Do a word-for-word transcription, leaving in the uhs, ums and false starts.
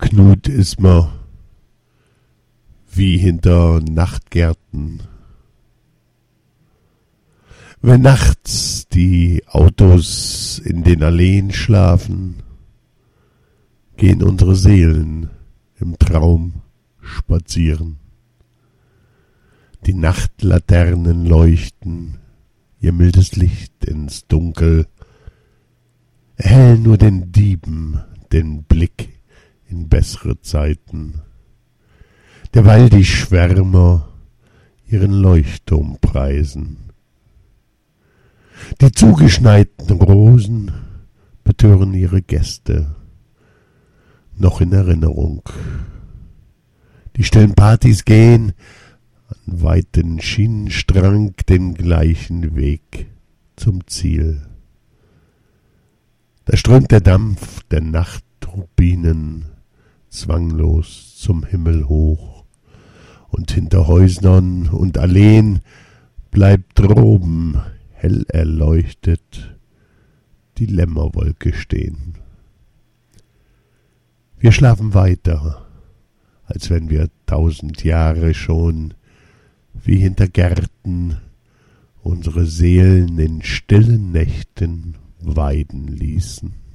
Knut ist mir wie hinter Nachtgärten. Wenn nachts die Autos in den Alleen schlafen, gehen unsere Seelen im Traum spazieren. Die Nachtlaternen leuchten ihr mildes Licht ins Dunkel, erhellen nur den Dieben den Blick in bessere Zeiten, derweil die Schwärmer ihren Leuchtturm preisen. Die zugeschneiten Rosen betören ihre Gäste noch in Erinnerung. Die stillen Partys gehen an weiten Schienenstrang den gleichen Weg zum Ziel. Da strömt der Dampf der Nachtturbinen zwanglos zum Himmel hoch, und hinter Häusern und Alleen bleibt droben hell erleuchtet die Lämmerwolke stehen. Wir schlafen weiter, als wenn wir tausend Jahre schon wie hinter Gärten unsere Seelen in stillen Nächten weiden ließen.